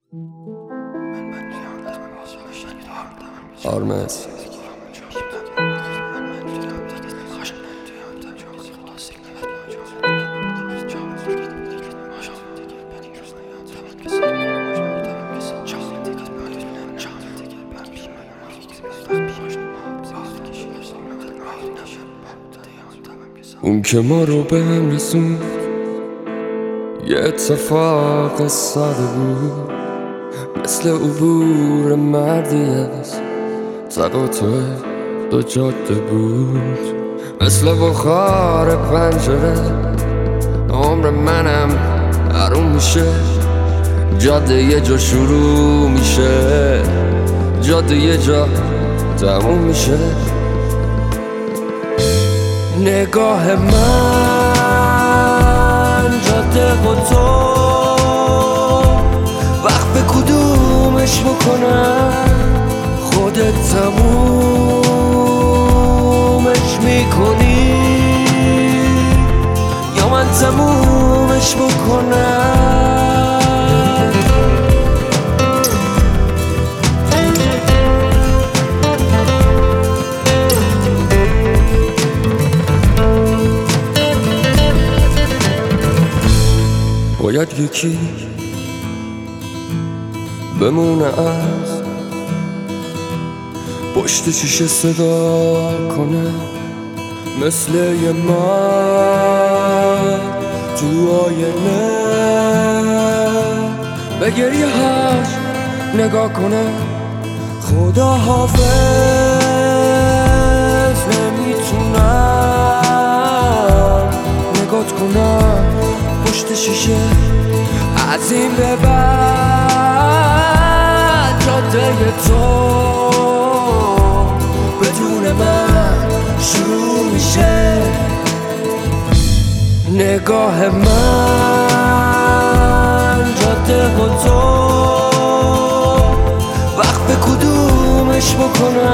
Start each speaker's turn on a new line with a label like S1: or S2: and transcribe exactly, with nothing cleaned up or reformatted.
S1: آرمز اون که ما رو به هم رسون یه اتفاق ساده بود، مثل عبور مردی از تقاطع دو جاده بود، مثل بخار پنجره عمر منم حروم میشه. جاده یه جا شروع میشه، جاده یه جا تموم میشه. نگاه من جاده و تو وقت به کدومش بکنم، خودت تمومش میکنی یا من تمومش بکنم؟ باید یکی بمونه از پشت شیشه صدا کنه، مثل یه مرد تو آینه به گریه هاش نگاه کنه. خدا حافظ نمیتونم نگات کنم پشت شیشه. از این به بعد جاده تو بدون من شروع میشه. نگاه من جاده و تو وقت به کدومش بکنم،